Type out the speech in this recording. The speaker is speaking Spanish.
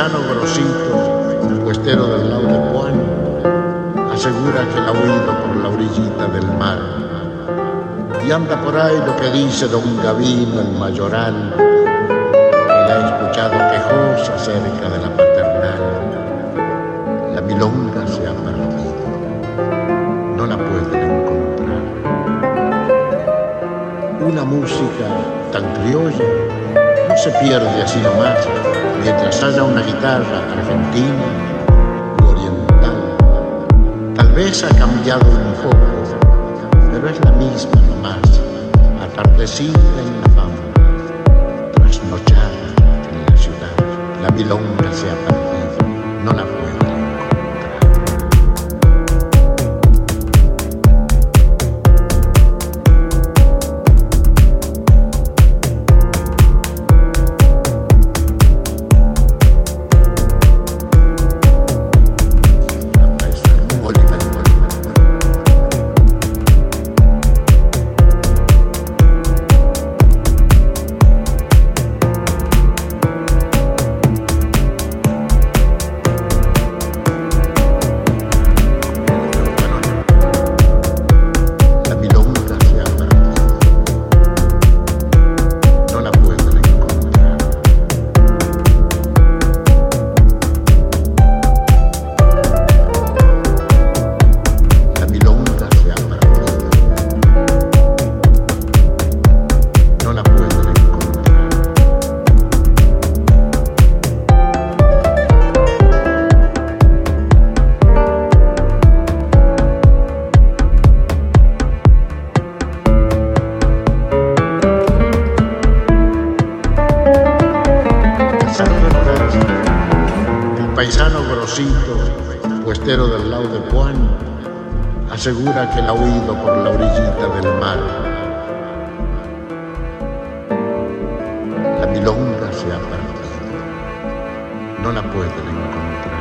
paisano Grosito, puestero del lado de Juan, asegura que la ha oído por la orillita del mar. Y anda por ahí lo que dice don Gavino, el mayoral, que la ha escuchado quejosa cerca de la paternal. La milonga se ha perdido, no la pueden encontrar. Una música tan criolla no se pierde así nomás, mientras haya una guitarra argentina u oriental. Tal vez ha cambiado un poco, pero es la misma nomás, atardecida en la pampa, trasnochada en la ciudad. La milonga se ha perdido, no la pueden encontrar. El paisano Grosito, puestero del lado de Juan, asegura que la ha oído por la orillita del mar. La milonga se ha perdido, no la pueden encontrar.